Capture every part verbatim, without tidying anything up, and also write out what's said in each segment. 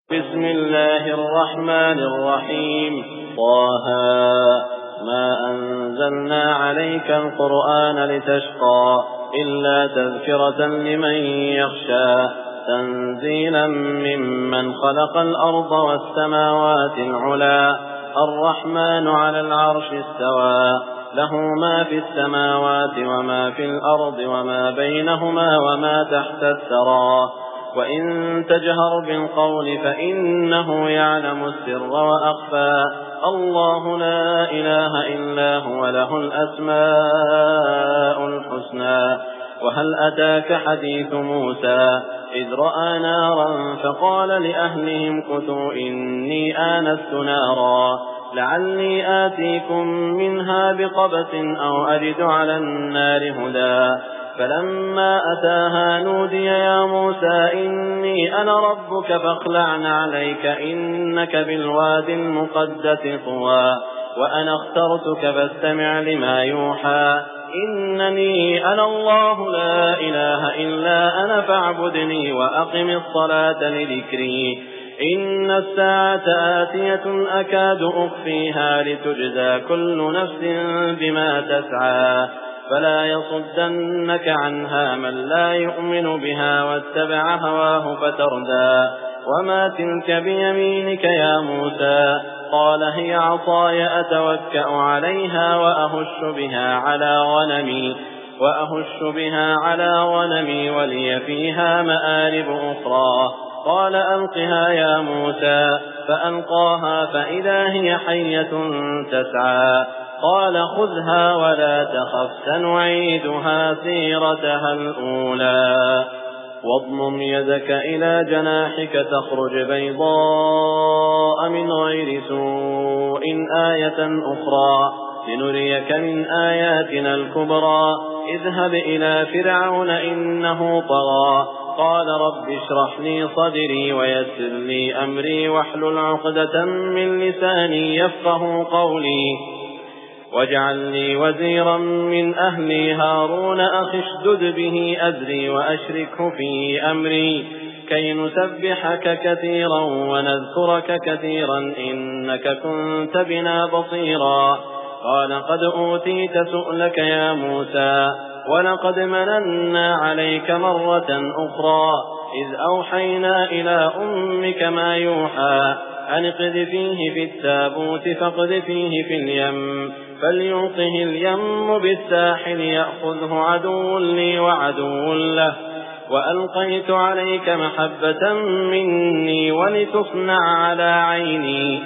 بسم الله الرحمن الرحيم. طه ما أنزلنا عليك القرآن لتشقى إلا تذكرة لمن يخشى تنزيلا ممن خلق الأرض والسماوات العلا الرحمن على العرش استوى له ما في السماوات وما في الأرض وما بينهما وما تحت الثرى وإن تجهر بالقول فإنه يعلم السر وأخفى الله لا إله إلا هو له الأسماء الحسنى. وهل أتاك حديث موسى إذ رأى نارا فقال لأهلهم كثوا إني آنست نارا لعلي آتيكم منها بقبس أو أجد على النار هدى فلما أتاها نودي يا موسى إني أنا ربك فاخلع عليك إنك بالوادي المقدس طوى وأنا اخترتك فاستمع لما يوحى إنني أنا الله لا إله إلا أنا فاعبدني وأقم الصلاة لذكري إن الساعة آتية أكاد أخفيها لتجزى كل نفس بما تسعى فلا يصدنك عنها من لا يؤمن بها واتبع هواه فتردى. وما تلك بيمينك يا موسى قال هي عصاي أتوكأ عليها وأهش بها على غنمي وأهش بها على غنمي ولي فيها مآرب أخرى قال ألقها يا موسى فألقاها فإذا هي حية تسعى قال خذها ولا تخف سنعيدها سيرتها الأولى واضمم يدك إلى جناحك تخرج بيضاء من غير سوء آية أخرى لنريك من آياتنا الكبرى اذهب إلى فرعون إنه طغى قال رب اشرح لي صدري ويسر لي أمري واحلل عقدة من لساني يفقه قولي واجعل لي وزيرا من أهلي هارون أخي اشدد به أزري وأشركه في أمري كي نسبحك كثيرا ونذكرك كثيرا إنك كنت بنا بصيرا قال قد أوتيت سؤلك يا موسى ولقد مننا عليك مرة أخرى إذ أوحينا إلى أمك ما يوحى أن اقذفيه في التابوت فاقذفيه في اليم فليلقه اليم بالساحل يأخذه عدو لي وعدو له وألقيت عليك محبة مني ولتصنع على عيني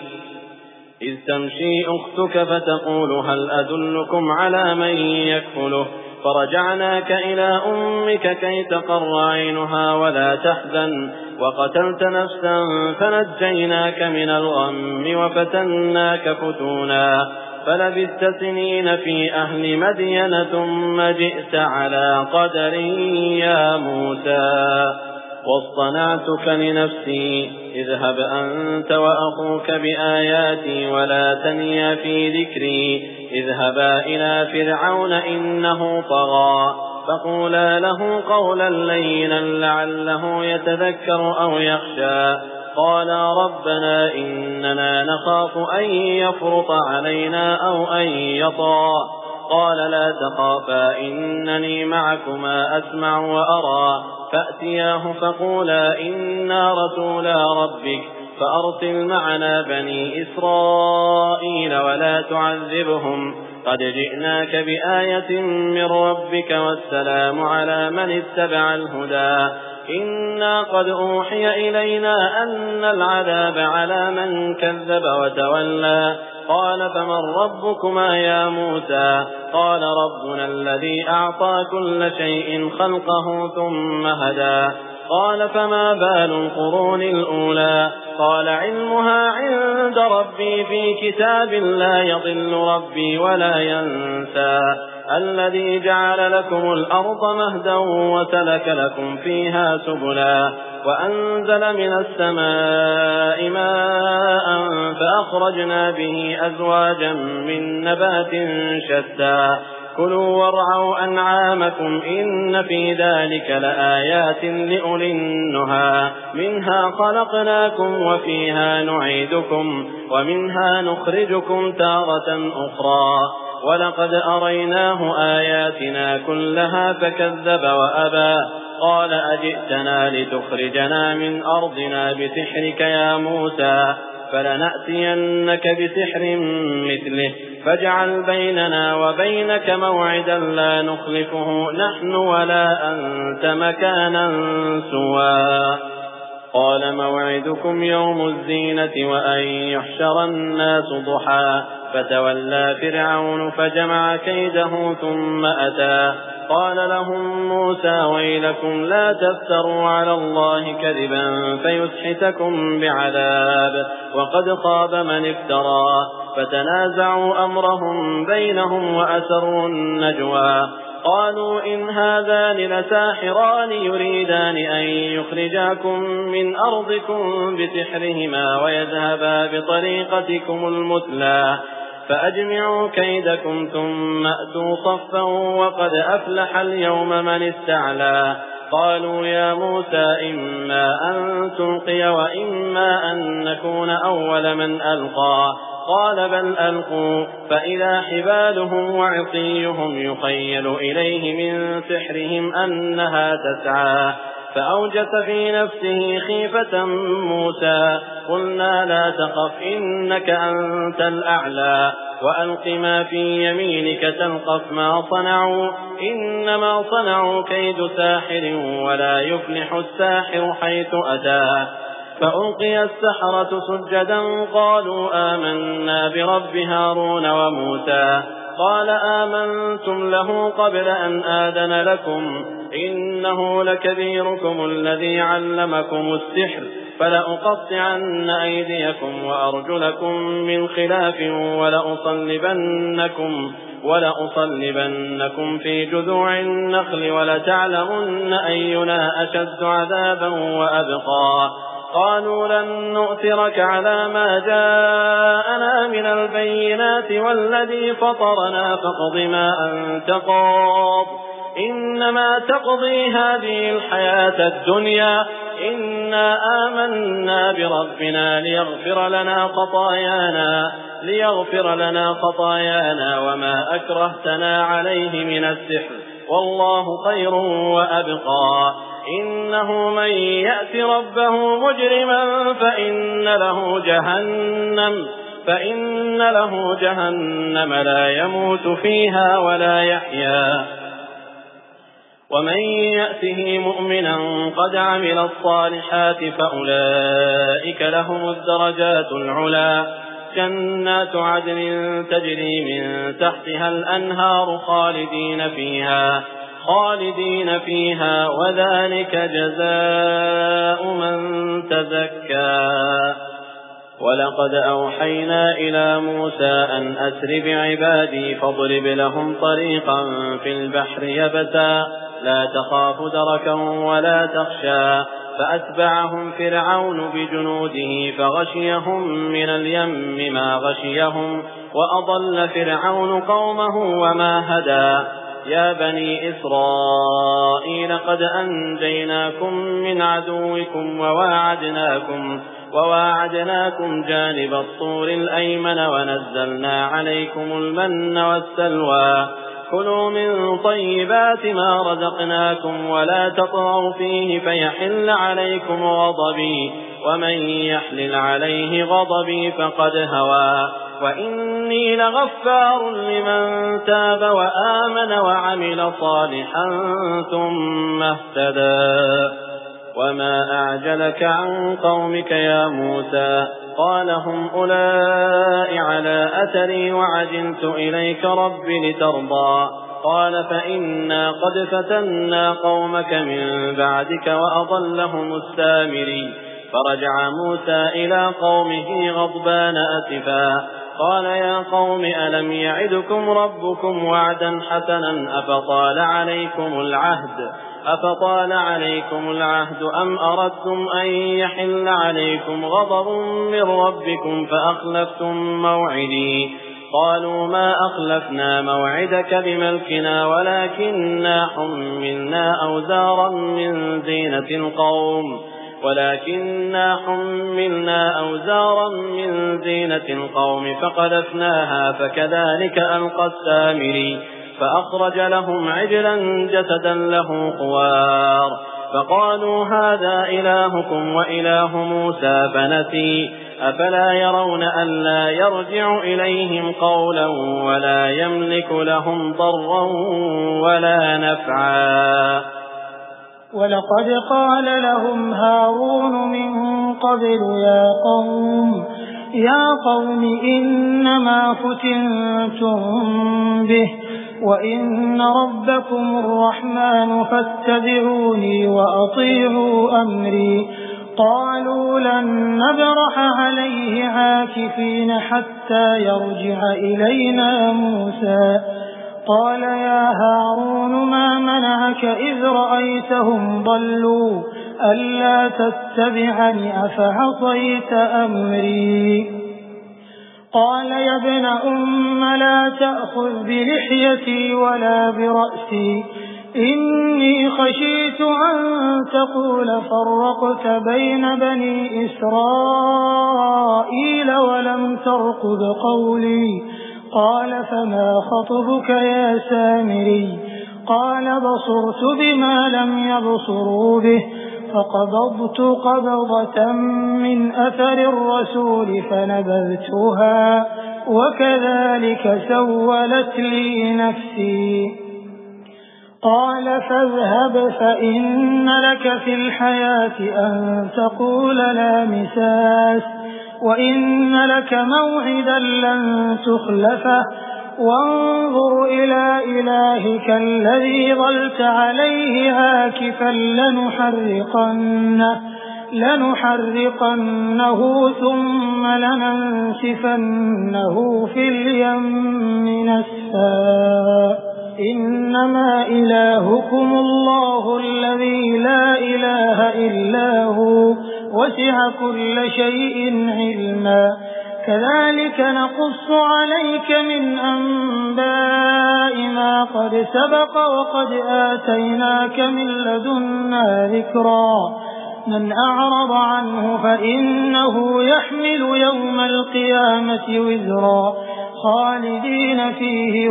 إذ تمشي أختك فتقول هل أدلكم على من يكفله فرجعناك إلى أمك كي تقر عينها ولا تحزن وقتلت نفسا فنجيناك من الغم وفتناك فتونا فلبثت سنين في أهل مدين ثم جئت على قدر يا موسى واصطنعتك لنفسي اذهب أنت وأخوك بآياتي ولا تنيا في ذكري اذهبا إلى فرعون إنه طغى فقولا له قولا لينا لعله يتذكر أو يخشى قالا ربنا إننا نخاف أن يفرط علينا أو أن يطغى قال لا تخافا إنني معكما أسمع وأرى فأتياه فقولا إنا رسولا ربك فأرسل معنا بني إسرائيل ولا تعذبهم قد جئناك بآية من ربك والسلام على من اتبع الهدى إنا قد أوحي إلينا أن العذاب على من كذب وتولى قال فمن ربكما يا موسى قال ربنا الذي أعطى كل شيء خلقه ثم هدى قال فما بال القرون الأولى قال علمها عند ربي في كتاب لا يضل ربي ولا ينسى الذي جعل لكم الأرض مهدا وسلك لكم فيها سبلا وأنزل من السماء ماء فأخرجنا به أزواجا من نبات شتى كلوا وارعوا أنعامكم إن في ذلك لآيات لأولي النهى منها خلقناكم وفيها نعيدكم ومنها نخرجكم تارة أخرى ولقد أريناه آياتنا كلها فكذب وأبى قال أجئتنا لتخرجنا من أرضنا بسحرك يا موسى فلنأتينك بسحر مثله فاجعل بيننا وبينك موعدا لا نخلفه نحن ولا أنت مكانا سوى قال موعدكم يوم الزينة وأن يحشر الناس ضحى فتولى فرعون فجمع كيده ثم أتى قال لهم موسى ويلكم لا تفتروا على الله كذبا فيسحتكم بعذاب وقد خاب من افترى فتنازعوا أمرهم بينهم وأسروا النجوى قالوا إن هذان لساحران يريدان أن يخرجاكم من أرضكم بسحرهما ويذهبا بطريقتكم المثلى فأجمعوا كيدكم ثم أتوا صفا وقد أفلح اليوم من استعلى قالوا يا موسى إما أن تلقي وإما أن نكون أول من ألقى قال بل ألقوا فإذا حبالهم وعصيهم يخيل إليه من سحرهم أنها تسعى فأوجس في نفسه خيفة موسى قلنا لا تخف إنك أنت الأعلى وألق ما في يمينك تلقف ما صنعوا إنما صنعوا كيد ساحر ولا يفلح الساحر حيث أتى فألقي السحرة سجدا قالوا آمنا برب هارون وموسى قال آمنتم له قبل أن آذن لكم إنه لكبيركم الذي علمكم السحر فلأقطعن أيديكم وأرجلكم من خلاف ولأصلبنكم, ولأصلبنكم في جذوع النخل ولتعلمن أينا أشد عذابا وأبقى قالوا لن نؤثرك على ما جاءنا من البينات والذي فطرنا فاقض ما أنت قاض إنما تقضي هذه الحياة الدنيا إنا آمنا بربنا ليغفر لنا خطايانا ليغفر لنا خطايانا وما أكرهتنا عليه من السحر والله خير وأبقى إنه من يأت ربه مجرما فإن له جهنم فإن له جهنم لا يموت فيها ولا يحيا ومن يأته مؤمنا قد عمل الصالحات فأولئك لهم الدرجات العلا جنات عدن تجري من تحتها الأنهار خالدين فيها خالدين فيها وذلك جزاء من تزكى ولقد أوحينا إلى موسى أن أسر بعبادي فاضرب لهم طريقا في البحر يبسا لا تخاف دركا ولا تخشى فأتبعهم فرعون بجنوده فغشيهم من اليم ما غشيهم وأضل فرعون قومه وما هدى يا بني إسرائيل قد أنجيناكم من عدوكم وواعدناكم وواعدناكم جانب الطور الأيمن ونزلنا عليكم المن والسلوى كلوا من طيبات ما رزقناكم ولا تطغوا فيه فيحل عليكم غضبي ومن يحلل عليه غضبي فقد هوى وإني لغفار لمن تاب وآمن وعمل صالحا ثم اهتدى وما أعجلك عن قومك يا موسى قال هم أولئك على أثري وعجلت إليك رب لترضى قال فإنا قد فتنا قومك من بعدك وأضلهم السامري فرجع موسى إلى قومه غضبان أسفا قال يا قوم ألم يعدكم ربكم وعدا حسنا أفطال عليكم العهد أفطال عليكم العهد أم أردتم أن يحل عليكم غضب من ربكم فأخلفتم موعدي قالوا ما أخلفنا موعدك بملكنا ولكننا حملنا أوزارا من زينة القوم ولكننا حملنا أوزارا من زينة القوم فقذفناها فكذلك ألقى السامري فأخرج لهم عجلا جسدا له خوار فقالوا هذا إلهكم وإله موسى فنسي أفلا يرون ألا يرجع إليهم قولا ولا يملك لهم ضرا ولا نفعا ولقد قال لهم هارون من قبل يا قوم يا قوم إنما فتنتم به وإن ربكم الرحمن فاتبعوني وأطيعوا أمري قالوا لن نبرح عليه عاكفين حتى يرجع إلينا موسى قال يا هارون ما منعك إذ رأيتهم ضلوا ألا تتبعني أفعصيت أمري قال يا ابن أم لا تأخذ بلحيتي ولا برأسي إني خشيت أن تقول فرقت بين بني إسرائيل ولم ترقب قولي قال فما خطبك يا سامري قال بصرت بما لم يبصروا به فقبضت قبضة من أثر الرسول فنبذتها وكذلك سولت لي نفسي قال فاذهب فإن لك في الحياة أن تقول لا مساس وإن لك موعدا لن تخلفه وانظر إلى إلهك الذي ظلت عليه عاكفا لنحرقنه, لنحرقنه ثم لننسفنه في اليم نسفا إنما إلهكم الله الذي لا إله إلا هو وسع كل شيء علما كذلك نقص عليك من أنباء ما قد سبق وقد آتيناك من لدنا ذكرا من أعرض عنه فإنه يحمل يوم القيامة وزرا خالدين فيه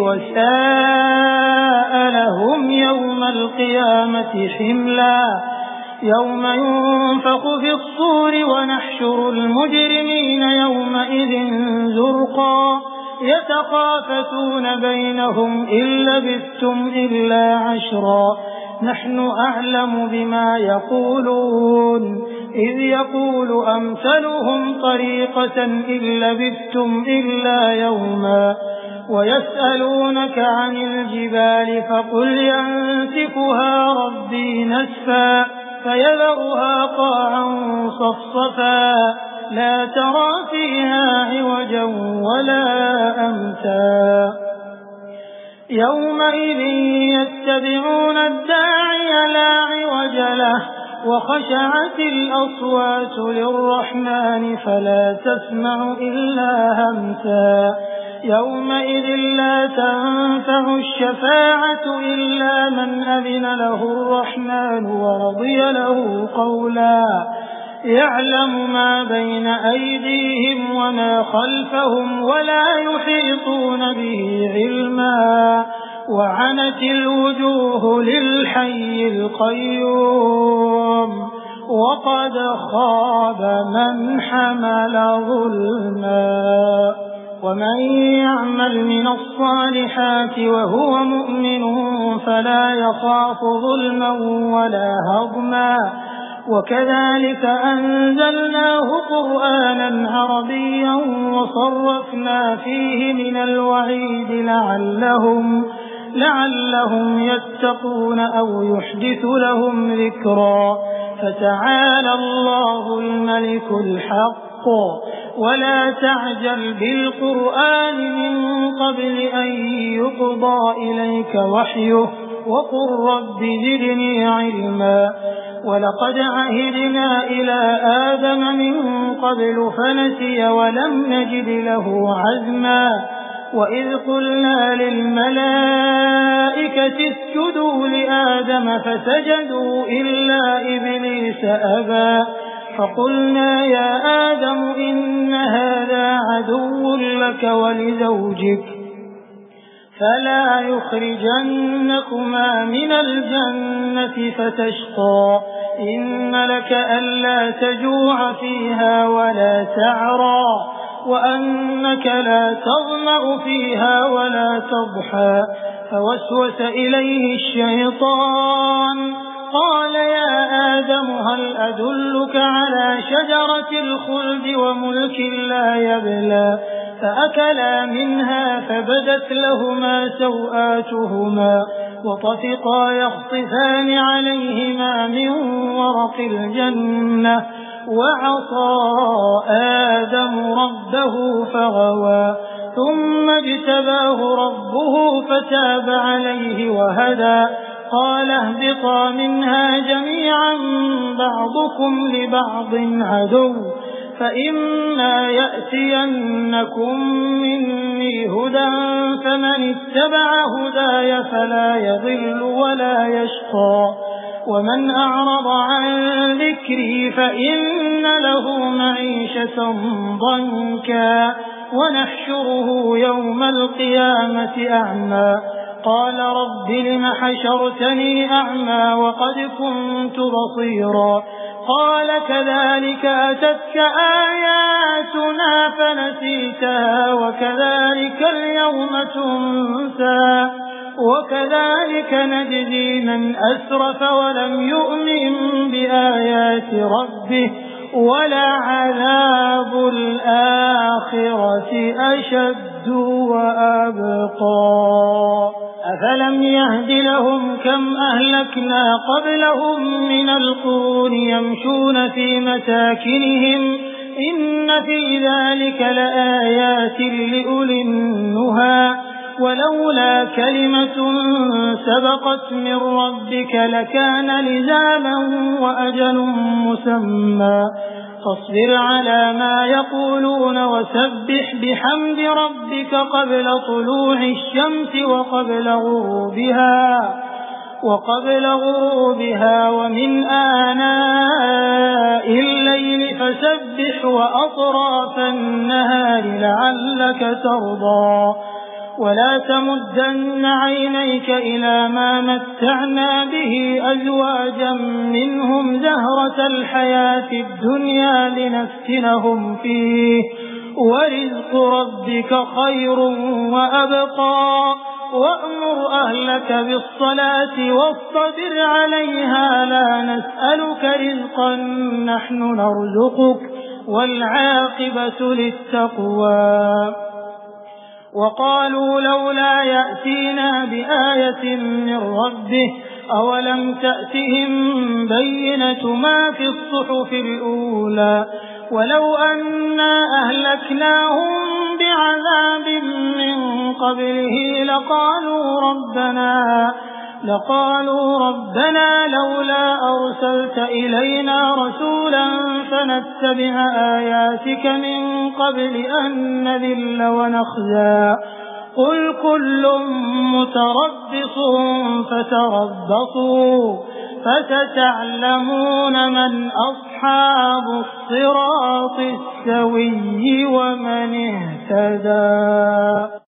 وساء لهم يوم القيامة حملا يوم ينفخ في الصور ونحشر المجرمين يومئذ زرقا يتخافتون بينهم إن لبثتم إلا عشرا نحن أعلم بما يقولون إذ يقول أمثلهم طريقة إن لبثتم إلا يوما ويسألونك عن الجبال فقل ينسفها ربي نسفا فيذرها قاعا صفصفا لا ترى فيها عوجا ولا أمتا يومئذ يتبعون الداعي لا عوج له وخشعت الأصوات للرحمن فلا تسمع إلا همسا يومئذ لا تنفع الشفاعة إلا من أذن له الرحمن ورضي له قولا يعلم ما بين أيديهم وما خلفهم ولا يحيطون به علما وعنت الوجوه للحي القيوم وقد خاب من حمل ظلما ومن يعمل من الصالحات وهو مؤمن فلا يخاف ظلما ولا هضما وكذلك أنزلناه قرآنا عربيا وصرفنا فيه من الوعيد لعلهم, لعلهم يتقون أو يحدث لهم ذكرا فتعالى الله الملك الحق ولا تعجل بالقرآن من قبل أن يقضى إليك وحيه وقل رب زدني علما ولقد عهدنا إلى آدم من قبل فنسي ولم نجد له عزما وإذ قلنا للملائكة اسجدوا لآدم فسجدوا إلا إبليس أبى فقلنا يا آدم إن هذا عدو لك ولزوجك فلا يخرجنكما من الجنة فتشقى إن لك ألا تجوع فيها ولا تعرى وأنك لا تظمأ فيها ولا تضحى فوسوس إليه الشيطان قال يا آدم هل أدلك على شجرة الخلد وملك لا يبلى فأكلا منها فبدت لهما سوآتهما وطفقا يخصفان عليهما من ورق الجنة وعصى آدم ربه فغوى ثم اجتباه ربه فتاب عليه وهدى قال اهبطا منها جميعا بعضكم لبعض عدو فإما يأتينكم مني هدى فمن اتبع هداي فلا يضل ولا يشقى ومن أعرض عن ذكري فإن له معيشة ضنكا ونحشره يوم القيامة أعمى قال رب لم حشرتني أعمى وقد كنت بصيرا قال كذلك أتتك آياتنا فنسيتها وكذلك اليوم تنسى وكذلك نجزي من أسرف ولم يؤمن بآيات ربه ولعذاب الآخرة أشد وأبقى أفلم يهد لهم كم أهلكنا قبلهم من القرون يمشون في مساكنهم إن في ذلك لآيات لأولي النهى ولولا كلمة سبقت من ربك لكان لزاما وأجل مسمى فاصبر على ما يقولون وسبح بحمد ربك قبل طلوع الشمس وقبل غروبها وقبل غروبها ومن آناء الليل فسبح وأطراف النهار لعلك ترضى ولا تمدن عينيك إلى ما متعنا به أزواجا منهم زهرة الحياة الدنيا لنفتنهم فيه ورزق ربك خير وأبقى وأمر أهلك بالصلاة واصطبر عليها لا نسألك رزقا نحن نرزقك والعاقبة للتقوى وقالوا لولا يأتينا بآية من ربه أولم تأتهم بينة ما في الصحف الأولى ولو أنا أهلكناهم بعذاب من قبله لقالوا ربنا لقالوا ربنا لولا أرسلت إلينا رسولا فنتبع آياتك من قبل أن نذل ونخزى قل كل متربص فتربصوا فستعلمون من أصحاب الصراط السوي ومن اهتدى.